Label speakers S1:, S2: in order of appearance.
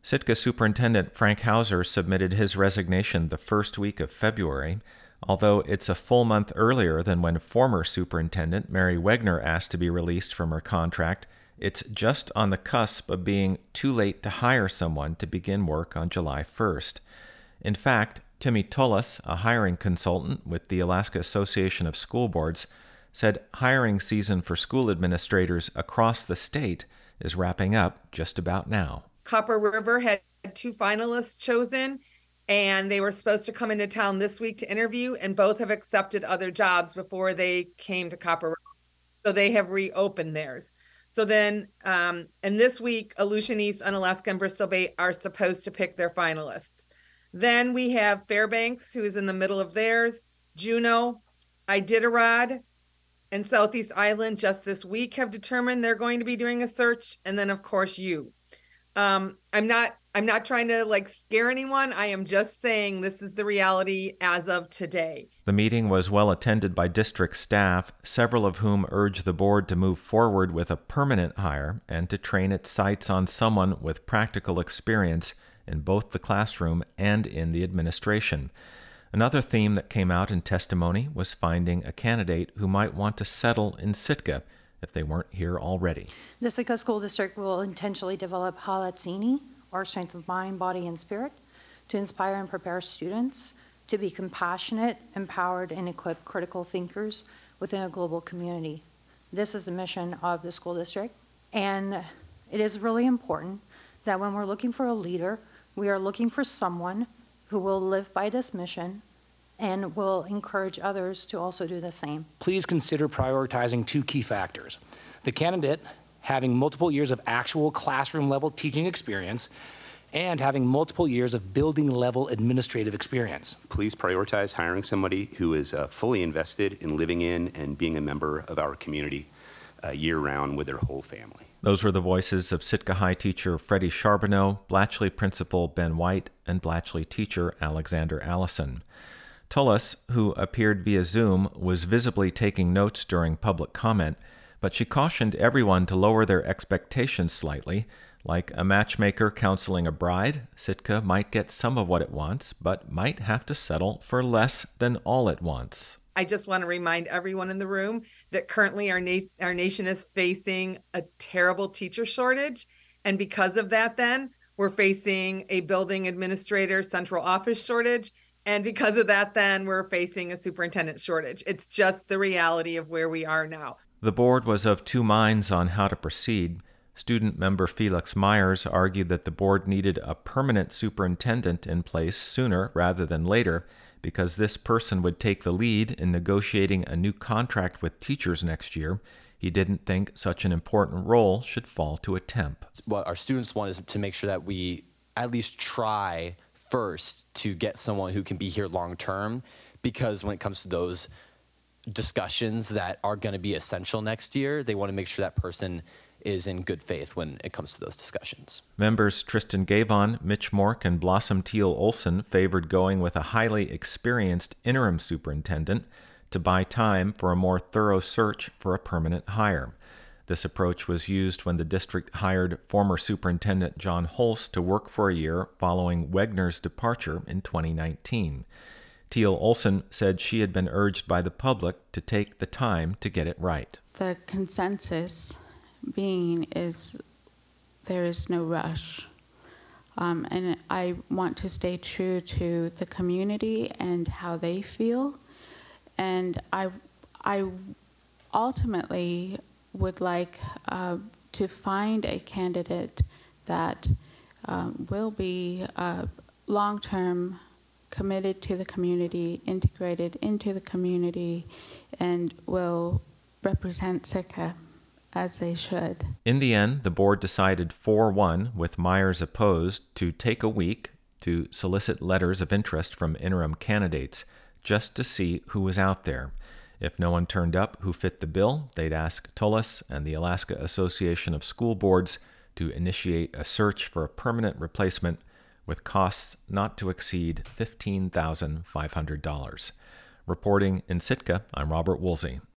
S1: Sitka Superintendent Frank Hauser submitted his resignation the first week of February, although it's a full month earlier than when former Superintendent Mary Wegner asked to be released from her contract. It's just on the cusp of being too late to hire someone to begin work on July 1st. In fact, Timmy Tullis, a hiring consultant with the Alaska Association of School Boards, said hiring season for school administrators across the state is wrapping up just about now.
S2: Copper River had 2 finalists chosen, and they were supposed to come into town this week to interview, and both have accepted other jobs before they came to Copper River. So they have reopened theirs. So then, and this week, Aleutian East, Unalaska, and Bristol Bay are supposed to pick their finalists. Then we have Fairbanks, who is in the middle of theirs, Juneau, Iditarod, and Southeast Island just this week have determined they're going to be doing a search. And then, of course, you. I'm not trying to scare anyone. I am just saying this is the reality as of today.
S1: The meeting was well attended by district staff, several of whom urged the board to move forward with a permanent hire and to train its sights on someone with practical experience in both the classroom and in the administration. Another theme that came out in testimony was finding a candidate who might want to settle in Sitka if they weren't here already.
S3: The Sitka School District will intentionally develop Halatsini, or strength of mind, body, and spirit, to inspire and prepare students to be compassionate, empowered, and equipped critical thinkers within a global community. This is the mission of the school district, and it is really important that when we're looking for a leader, we are looking for someone who will live by this mission and will encourage others to also do the same.
S4: Please consider prioritizing 2 key factors. The candidate having multiple years of actual classroom-level teaching experience and having multiple years of building-level administrative experience.
S5: Please prioritize hiring somebody who is fully invested in living in and being a member of our community year-round with their whole family.
S1: Those were the voices of Sitka High teacher Freddie Charbonneau, Blatchley principal Ben White, and Blatchley teacher Alexander Allison. Tullis, who appeared via Zoom, was visibly taking notes during public comment, but she cautioned everyone to lower their expectations slightly. Like a matchmaker counseling a bride, Sitka might get some of what it wants, but might have to settle for less than all it wants.
S2: I just want to remind everyone in the room that currently our nation is facing a terrible teacher shortage. And because of that, then we're facing a building administrator central office shortage. And because of that, then we're facing a superintendent shortage. It's just the reality of where we are now.
S1: The board was of 2 minds on how to proceed. Student member Felix Myers argued that the board needed a permanent superintendent in place sooner rather than later because this person would take the lead in negotiating a new contract with teachers next year. He didn't think such an important role should fall to a temp.
S6: What our students want is to make sure that we at least try first to get someone who can be here long term, because when it comes to those discussions that are going to be essential next year, they want to make sure that person is in good faith when it comes to those discussions.
S1: Members Tristan Gavon, Mitch Mork, and Blossom Teal Olson favored going with a highly experienced interim superintendent to buy time for a more thorough search for a permanent hire. This approach was used when the district hired former Superintendent John Holst to work for a year following Wegner's departure in 2019. Teal Olson said she had been urged by the public to take the time to get it right.
S7: The consensus being is there is no rush. And I want to stay true to the community and how they feel. And I ultimately would like to find a candidate that will be long-term committed to the community, integrated into the community, and will represent Sitka as they should.
S1: In the end, the board decided 4-1, with Myers opposed, to take a week to solicit letters of interest from interim candidates, just to see who was out there. If no one turned up who fit the bill, they'd ask Tullis and the Alaska Association of School Boards to initiate a search for a permanent replacement with costs not to exceed $15,500. Reporting in Sitka, I'm Robert Woolsey.